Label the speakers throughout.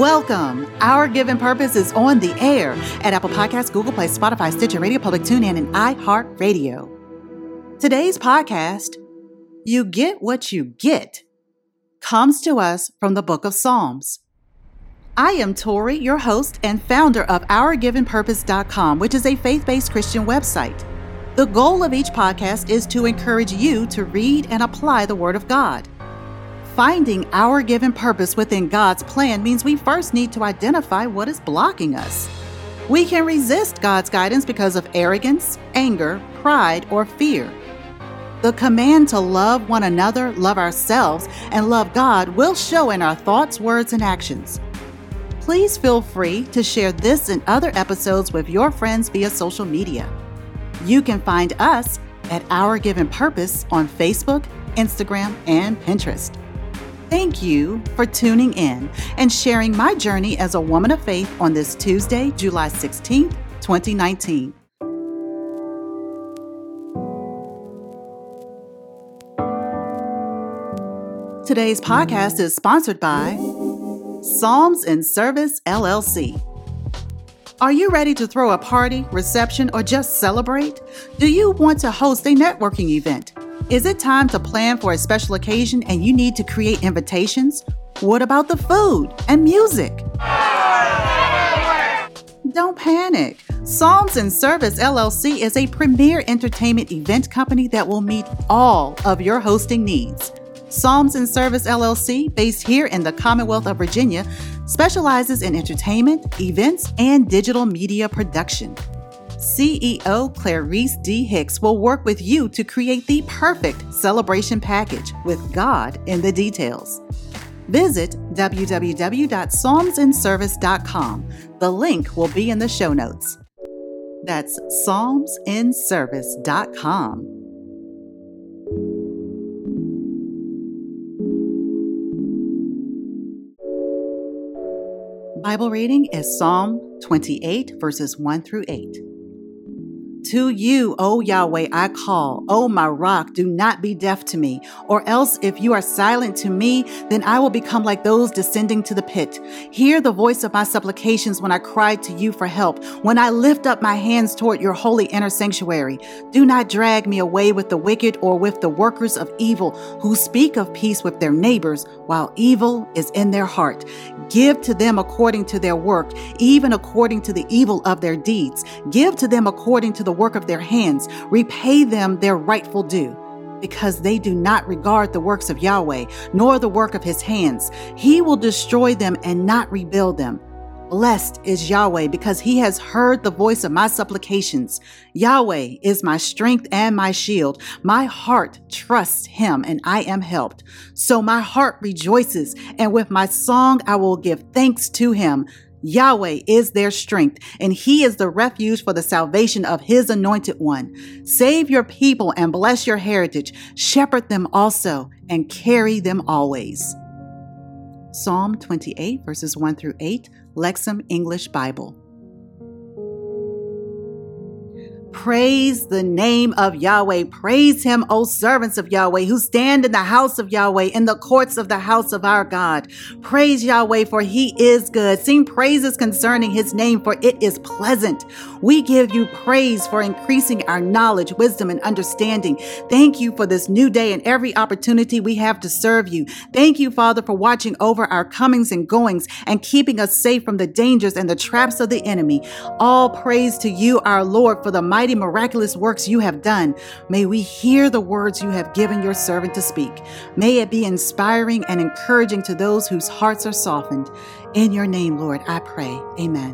Speaker 1: Welcome. Our Given Purpose is on the air at Apple Podcasts, Google Play, Spotify, Stitcher Radio, Public TuneIn, and iHeartRadio. Today's podcast, You Get What You Get, comes to us from the book of Psalms. I am Tori, your host and founder of OurGivenPurpose.com, which is a faith-based Christian website. The goal of each podcast is to encourage you to read and apply the Word of God. Finding our given purpose within God's plan means we first need to identify what is blocking us. We can resist God's guidance because of arrogance, anger, pride, or fear. The command to love one another, love ourselves, and love God will show in our thoughts, words, and actions. Please feel free to share this and other episodes with your friends via social media. You can find us at Our Given Purpose on Facebook, Instagram, and Pinterest. Thank you for tuning in and sharing my journey as a woman of faith on this Tuesday, July 16th, 2019. Today's podcast is sponsored by Psalms in Service, LLC. Are you ready to throw a party, reception, or just celebrate? Do you want to host a networking event? Is it time to plan for a special occasion and you need to create invitations? What about the food and music? Don't panic. Psalms in Service LLC is a premier entertainment event company that will meet all of your hosting needs. Psalms in Service LLC, based here in the Commonwealth of Virginia, specializes in entertainment, events, and digital media production. CEO Clarice D. Hicks will work with you to create the perfect celebration package with God in the details. Visit www.psalmsinservice.com. The link will be in the show notes. That's psalmsinservice.com. Bible reading is Psalm 28, verses 1 through 8. To you, O Yahweh, I call. O my rock, do not be deaf to me. Or else if you are silent to me, then I will become like those descending to the pit. Hear the voice of my supplications when I cry to you for help, when I lift up my hands toward your holy inner sanctuary. Do not drag me away with the wicked or with the workers of evil who speak of peace with their neighbors while evil is in their heart. Give to them according to their work, even according to the evil of their deeds. Give to them according to the work of their hands. Repay them their rightful due, because they do not regard the works of Yahweh, nor the work of his hands. He will destroy them and not rebuild them. Blessed is Yahweh, because he has heard the voice of my supplications. Yahweh is my strength and my shield. My heart trusts him, and I am helped. So my heart rejoices, and with my song I will give thanks to him. Yahweh is their strength, and he is the refuge for the salvation of his anointed one. Save your people and bless your heritage. Shepherd them also and carry them always. Psalm 28, verses 1 through 8, Lexham English Bible. Praise the name of Yahweh. Praise him, O servants of Yahweh, who stand in the house of Yahweh, in the courts of the house of our God. Praise Yahweh, for he is good. Sing praises concerning his name, for it is pleasant. We give you praise for increasing our knowledge, wisdom, and understanding. Thank you for this new day and every opportunity we have to serve you. Thank you, Father, for watching over our comings and goings and keeping us safe from the dangers and the traps of the enemy. All praise to you, our Lord, for the mighty miraculous works you have done. May we hear the words you have given your servant to speak. May it be inspiring and encouraging to those whose hearts are softened. In your name, Lord, I pray. Amen.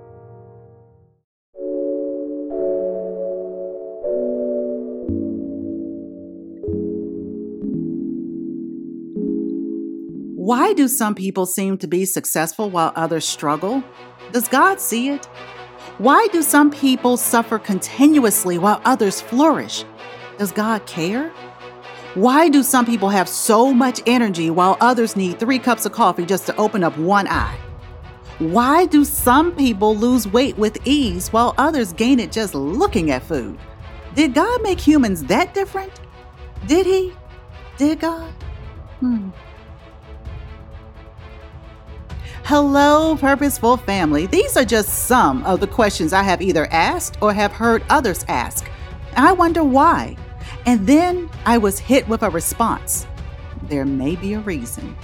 Speaker 1: Why do some people seem to be successful while others struggle? Does God see it? Why do some people suffer continuously while others flourish? Does God care? Why do some people have so much energy while others need 3 cups of coffee just to open up one eye? Why do some people lose weight with ease while others gain it just looking at food? Did God make humans that different? Did he? Did God? Hello, Purposeful Family. These are just some of the questions I have either asked or have heard others ask. I wonder why. And then I was hit with a response. There may be a reason.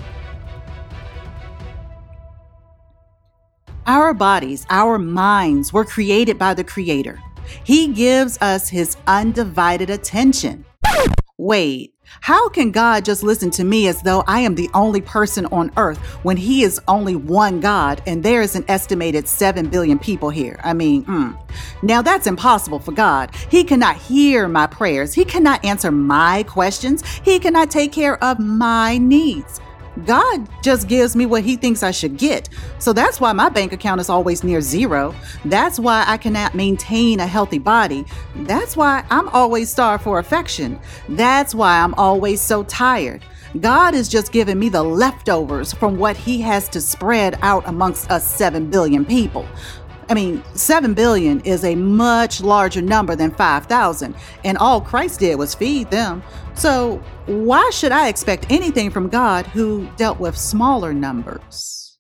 Speaker 1: Our bodies, our minds were created by the Creator. He gives us His undivided attention. Wait, how can God just listen to me as though I am the only person on earth when He is only one God and there is an estimated 7 billion people here? Now that's impossible for God. He cannot hear my prayers. He cannot answer my questions. He cannot take care of my needs. God just gives me what He thinks I should get. So that's why my bank account is always near zero. That's why I cannot maintain a healthy body. That's why I'm always starved for affection. That's why I'm always so tired. God is just giving me the leftovers from what He has to spread out amongst us 7 billion people. 7 billion is a much larger number than 5,000, and all Christ did was feed them. So why should I expect anything from God who dealt with smaller numbers?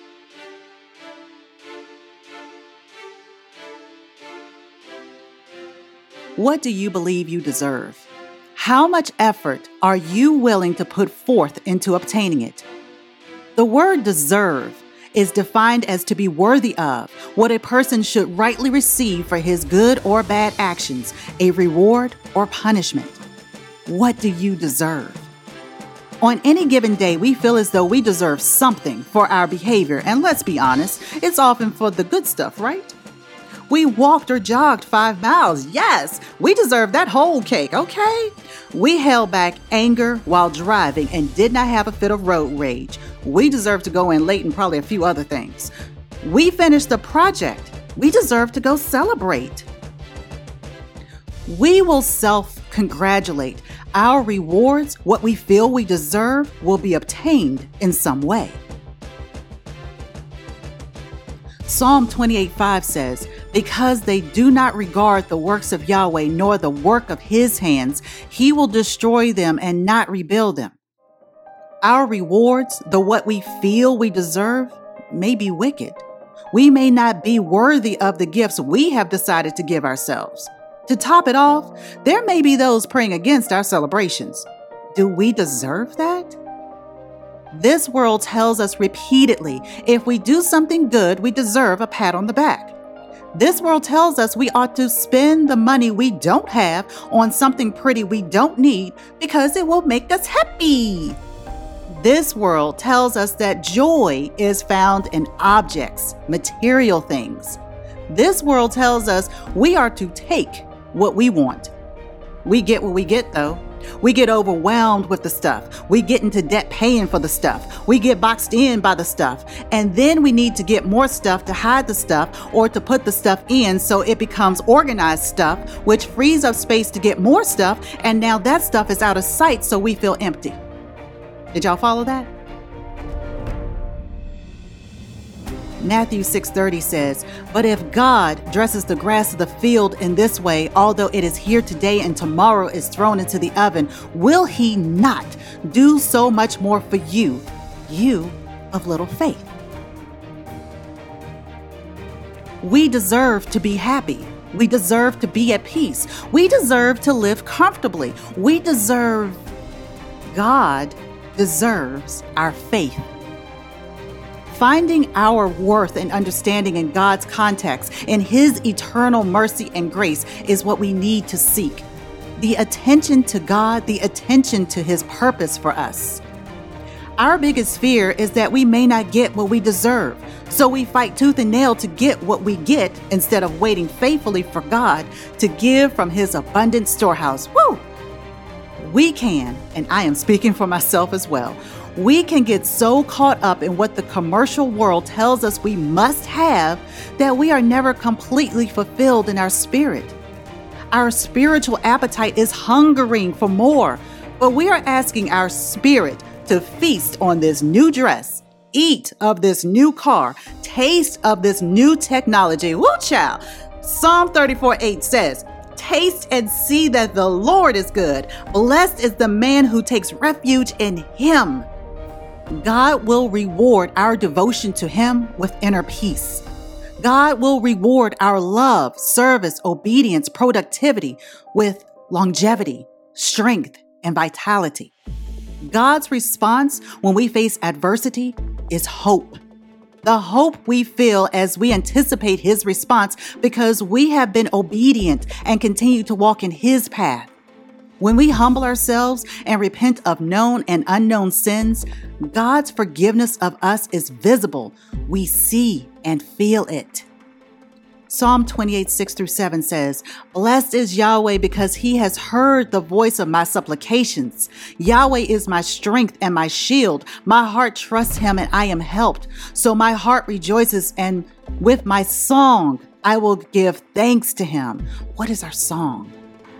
Speaker 1: What do you believe you deserve? How much effort are you willing to put forth into obtaining it? The word deserve is defined as to be worthy of, what a person should rightly receive for his good or bad actions, a reward or punishment. What do you deserve? On any given day, we feel as though we deserve something for our behavior, and let's be honest, it's often for the good stuff, right? We walked or jogged 5 miles. Yes, we deserve that whole cake, okay? We held back anger while driving and did not have a fit of road rage. We deserve to go in late and probably a few other things. We finished the project. We deserve to go celebrate. We will self-congratulate. Our rewards, what we feel we deserve, will be obtained in some way. Psalm 28:5 says, "Because they do not regard the works of Yahweh nor the work of His hands, He will destroy them and not rebuild them." Our rewards, the what we feel we deserve, may be wicked. We may not be worthy of the gifts we have decided to give ourselves. To top it off, there may be those praying against our celebrations. Do we deserve that? This world tells us repeatedly, if we do something good, we deserve a pat on the back. This world tells us we ought to spend the money we don't have on something pretty we don't need because it will make us happy. This world tells us that joy is found in objects, material things. This world tells us we are to take what we want. We get what we get, though. We get overwhelmed with the stuff. We get into debt paying for the stuff. We get boxed in by the stuff. And then we need to get more stuff to hide the stuff or to put the stuff in so it becomes organized stuff, which frees up space to get more stuff. And now that stuff is out of sight, so we feel empty. Did y'all follow that? Matthew 6:30 says, "But if God dresses the grass of the field in this way, although it is here today and tomorrow is thrown into the oven, will He not do so much more for you, you of little faith?" We deserve to be happy. We deserve to be at peace. We deserve to live comfortably. God deserves our faith. Finding our worth and understanding in God's context, in His eternal mercy and grace, is what we need to seek. The attention to God, the attention to His purpose for us. Our biggest fear is that we may not get what we deserve, so we fight tooth and nail to get what we get instead of waiting faithfully for God to give from His abundant storehouse. Woo! We can, and I am speaking for myself as well, we can get so caught up in what the commercial world tells us we must have that we are never completely fulfilled in our spirit. Our spiritual appetite is hungering for more, but we are asking our spirit to feast on this new dress, eat of this new car, taste of this new technology. Woo, child! Psalm 34:8 says, "Taste and see that the Lord is good. Blessed is the man who takes refuge in Him." God will reward our devotion to Him with inner peace. God will reward our love, service, obedience, productivity with longevity, strength, and vitality. God's response when we face adversity is hope. The hope we feel as we anticipate His response because we have been obedient and continue to walk in His path. When we humble ourselves and repent of known and unknown sins, God's forgiveness of us is visible. We see and feel it. Psalm 28, 6-7 says, "Blessed is Yahweh because He has heard the voice of my supplications. Yahweh is my strength and my shield. My heart trusts Him and I am helped. So my heart rejoices, and with my song I will give thanks to Him." What is our song?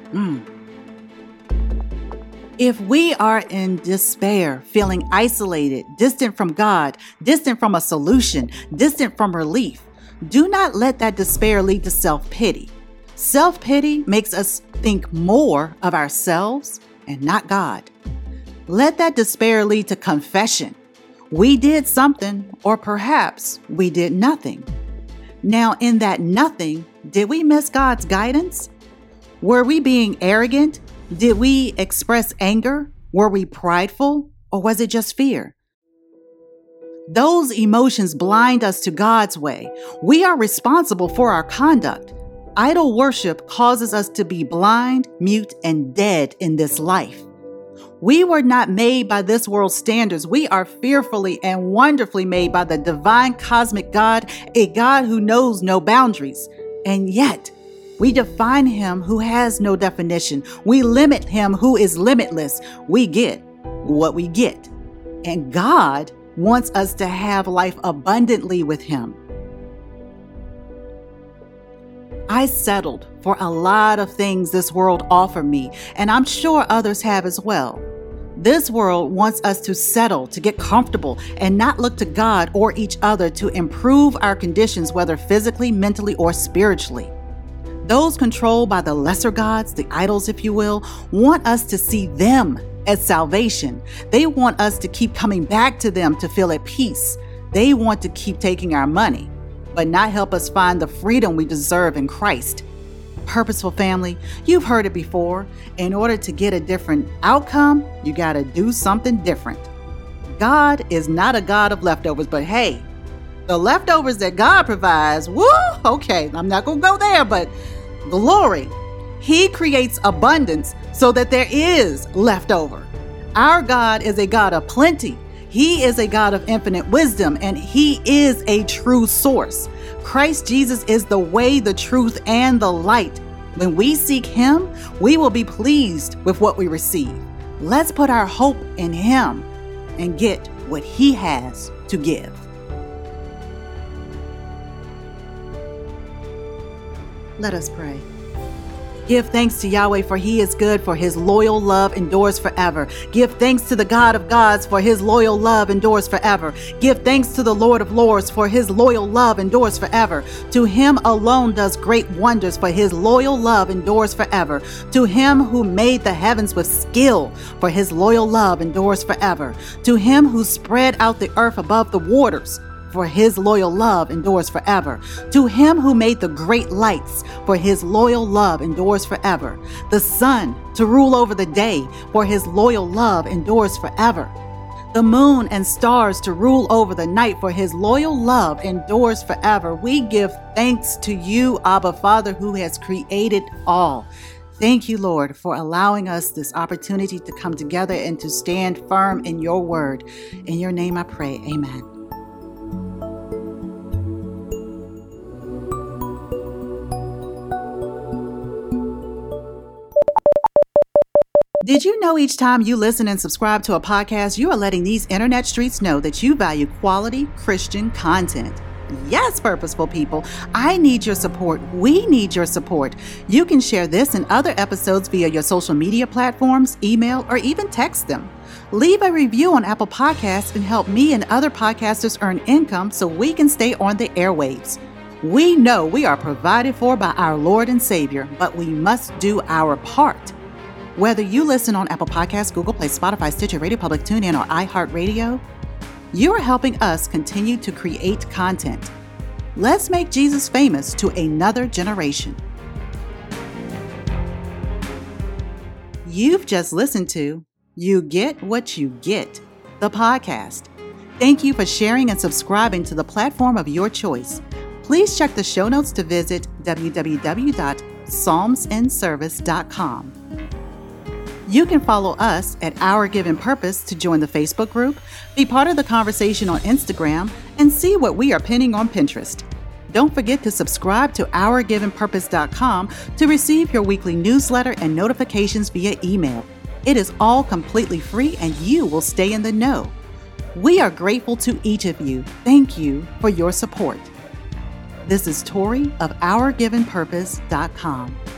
Speaker 1: If we are in despair, feeling isolated, distant from God, distant from a solution, distant from relief, do not let that despair lead to self-pity. Self-pity makes us think more of ourselves and not God. Let that despair lead to confession. We did something, or perhaps we did nothing. Now, in that nothing, did we miss God's guidance? Were we being arrogant? Did we express anger? Were we prideful? Or was it just fear? Those emotions blind us to God's way. We are responsible for our conduct. Idol worship causes us to be blind, mute, and dead in this life. We were not made by this world's standards. We are fearfully and wonderfully made by the divine cosmic God, a God who knows no boundaries. And yet, we define Him who has no definition. We limit Him who is limitless. We get what we get. And God wants us to have life abundantly with Him. I settled for a lot of things this world offered me, and I'm sure others have as well. This world wants us to settle, to get comfortable, and not look to God or each other to improve our conditions, whether physically, mentally, or spiritually. Those controlled by the lesser gods, the idols, if you will, want us to see them as salvation. They want us to keep coming back to them to feel at peace. They want to keep taking our money, but not help us find the freedom we deserve in Christ. Purposeful family, you've heard it before. In order to get a different outcome, you got to do something different. God is not a God of leftovers, but hey, the leftovers that God provides, woo, okay, I'm not going to go there, but glory. He creates abundance so that there is leftover. Our God is a God of plenty. He is a God of infinite wisdom, and He is a true source. Christ Jesus is the way, the truth, and the light. When we seek Him, we will be pleased with what we receive. Let's put our hope in Him and get what He has to give. Let us pray. Give thanks to Yahweh, for He is good, for His loyal love endures forever. Give thanks to the God of gods, for His loyal love endures forever. Give thanks to the Lord of lords, for His loyal love endures forever. To Him alone does great wonders, for His loyal love endures forever. To Him who made the heavens with skill, for His loyal love endures forever. To Him who spread out the earth above the waters, for His loyal love endures forever. To Him who made the great lights, for His loyal love endures forever. The sun to rule over the day, for His loyal love endures forever. The moon and stars to rule over the night, for His loyal love endures forever. We give thanks to You, Abba Father, who has created all. Thank You, Lord, for allowing us this opportunity to come together and to stand firm in Your word. In Your name I pray, amen. Did you know each time you listen and subscribe to a podcast, you are letting these internet streets know that you value quality Christian content? Yes, purposeful people, I need your support. We need your support. You can share this and other episodes via your social media platforms, email, or even text them. Leave a review on Apple Podcasts and help me and other podcasters earn income so we can stay on the airwaves. We know we are provided for by our Lord and Savior, but we must do our part. Whether you listen on Apple Podcasts, Google Play, Spotify, Stitcher, Radio Public, TuneIn, or iHeartRadio, You are helping us continue to create content. Let's make Jesus famous to another generation. You've just listened to You Get What You Get, the podcast. Thank you for sharing and subscribing to the platform of your choice. Please check the show notes to visit www.psalmsandservice.com. You can follow us at Our Given Purpose to join the Facebook group, be part of the conversation on Instagram, and see what we are pinning on Pinterest. Don't forget to subscribe to OurGivenPurpose.com to receive your weekly newsletter and notifications via email. It is all completely free and you will stay in the know. We are grateful to each of you. Thank you for your support. This is Tori of OurGivenPurpose.com.